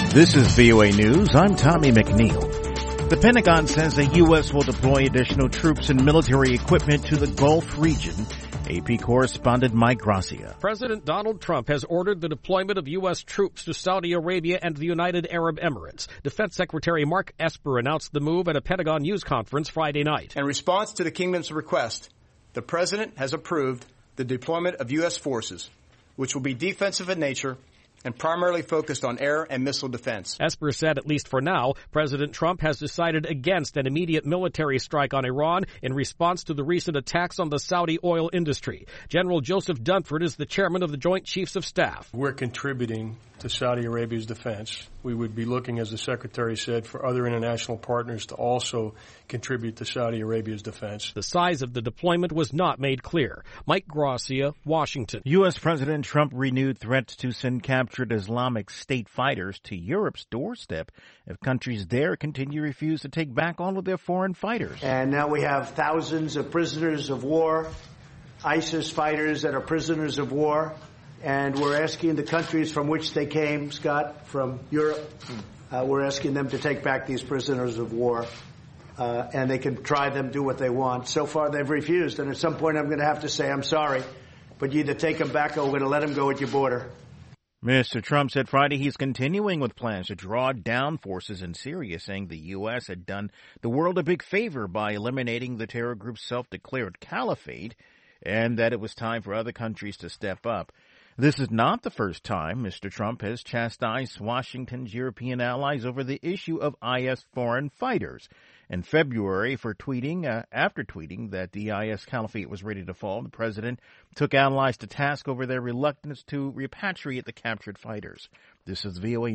This is VOA News. I'm Tommy McNeil. The Pentagon says the U.S. will deploy additional troops and military equipment to the Gulf region. AP correspondent Mike Gracia. President Donald Trump has ordered the deployment of U.S. troops to Saudi Arabia and the United Arab Emirates. Defense Secretary Mark Esper announced the move at a Pentagon news conference Friday night. In response to the Kingdom's request, the President has approved the deployment of U.S. forces, which will be defensive in nature and primarily focused on air and missile defense. Esper said, at least for now, President Trump has decided against an immediate military strike on Iran in response to the recent attacks on the Saudi oil industry. General Joseph Dunford is the chairman of the Joint Chiefs of Staff. We're contributing to Saudi Arabia's defense. We would be looking, as the Secretary said, for other international partners to also contribute to Saudi Arabia's defense. The size of the deployment was not made clear. Mike Gracia, Washington. U.S. President Trump renewed threats to send captured Islamic State fighters to Europe's doorstep if countries there continue to refuse to take back all of their foreign fighters. And now we have thousands of prisoners of war, ISIS fighters that are prisoners of war. And we're asking the countries from which they came, Scott, from Europe, we're asking them to take back these prisoners of war. And they can try them, do what they want. So far, they've refused. And at some point, I'm going to have to say, I'm sorry, but you either take them back or we're going to let them go at your border. Mr. Trump said Friday he's continuing with plans to draw down forces in Syria, saying the U.S. had done the world a big favor by eliminating the terror group's self-declared caliphate, and that it was time for other countries to step up. This is not the first time Mr. Trump has chastised Washington's European allies over the issue of IS foreign fighters. In February, after tweeting that the IS caliphate was ready to fall, the president took allies to task over their reluctance to repatriate the captured fighters. This is VOA